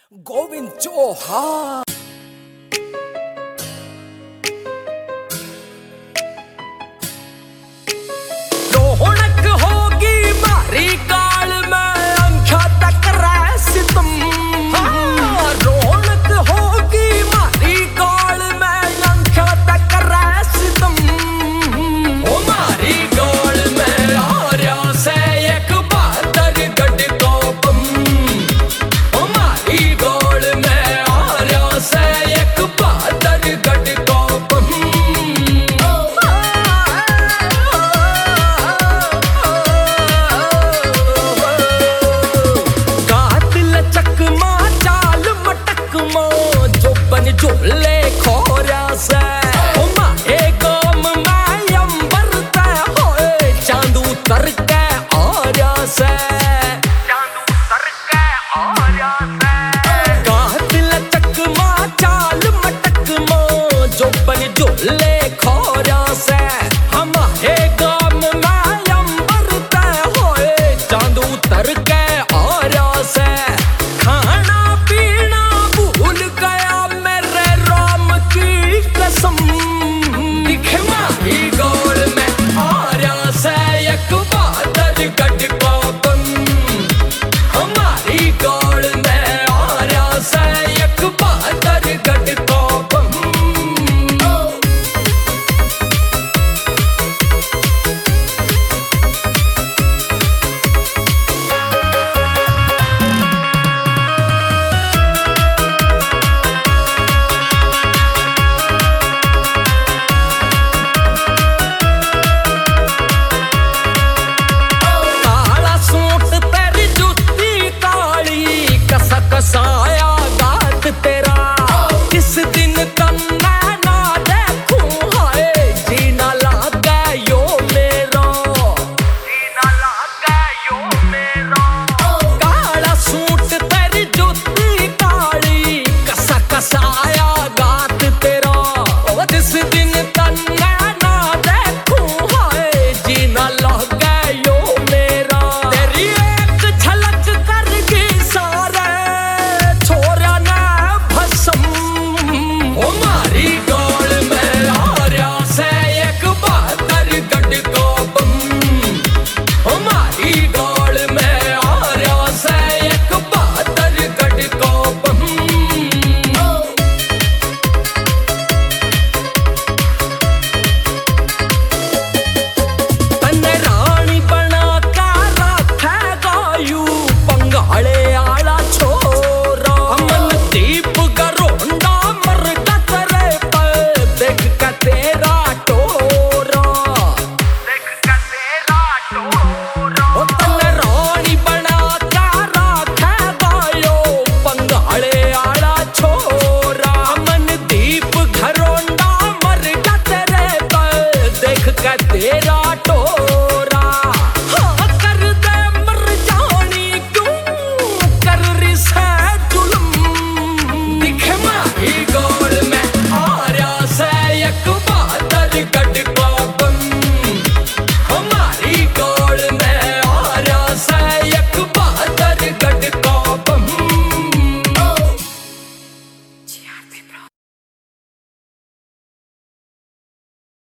गोविंद चौहान। रौनक होगी मारी काल में अंखा तक सितम। रौनक होगी मारी काल में अंखा तक सितम। ओ मारी काल में आर्या से एक बहादुर गढ़ को बम। ओ मारी काल में आर्या से एक बहादुर गढ़ को बम। झोले खोरा से मारे गाम में अंबर ते होए चांदू तर के आर्या से। गात लचक मा चाल मटक मो जो बन झोले खोरा से हमारे गाम में अंबर ते होए चांदू तर के आर्या से। खाना पीना भूल गया मारी गोल में आर्या से एक बहादुर गढ़ को बम। हमारी गोल